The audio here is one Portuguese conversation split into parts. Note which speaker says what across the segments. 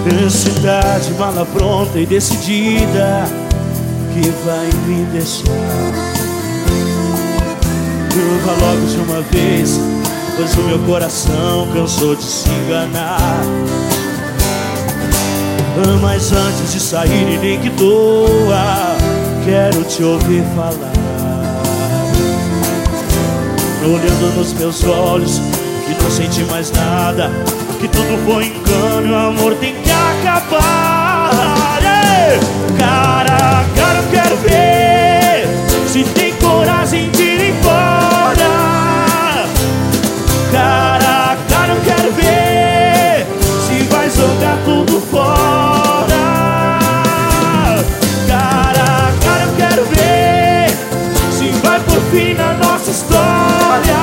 Speaker 1: Cidade, mala pronta e decidida, que vai me deixar. Vá logo de uma vez, pois o meu coração cansou de se enganar. Mas antes de sair e nem que doa, quero te ouvir falar, olhando nos meus olhos, que não senti mais nada, que tudo foi engano e o amor tem que acabar. Cara a cara eu quero ver se tem coragem de ir embora. Cara a cara eu quero ver se vai jogar tudo fora. Cara a cara eu quero ver se vai por fim na nossa história.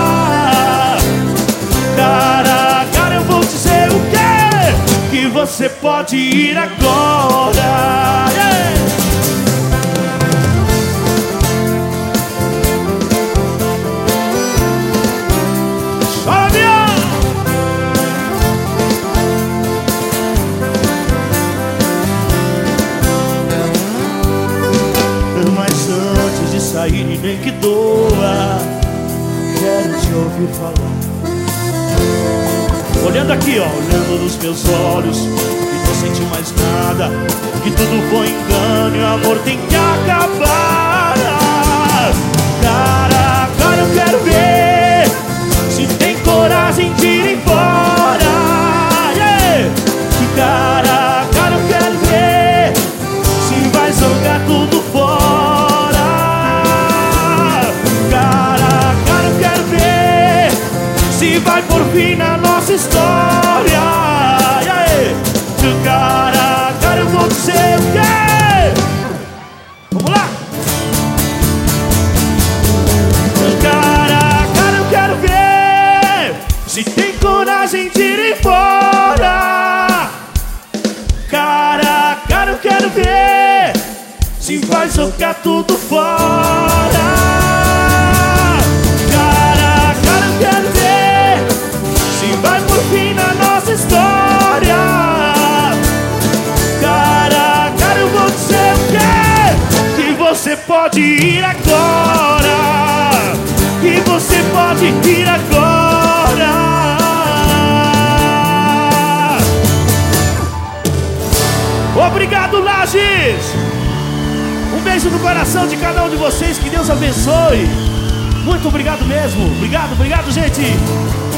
Speaker 1: Cara a cara eu vou dizer o quê? Que você pode ir agora. Mas antes de sair e nem que doa, quero te ouvir falar, olhando aqui, ó, olhando nos meus olhos, que não senti mais nada, que tudo foi engano e o amor tem que acabar. Cara a cara eu quero ver se tem coragem de ir embora. Cara a cara eu quero ver se vai jogar tudo fora. Cara a cara eu quero ver se vai por fim na nossa história. Cara a cara eu vou dizer o quê? Vamos lá! Cara a cara eu quero ver se tem coragem de ir embora. Cara a cara eu quero ver se vai jogar tudo fora. Cara a cara eu quero ver se vai por fim na nossa história. Cara a cara eu vou dizer o quê? Que você pode ir agora. Que você pode ir agora. Obrigado, Lages! Um beijo no coração de cada um de vocês, que Deus abençoe. Muito obrigado mesmo. Obrigado, gente.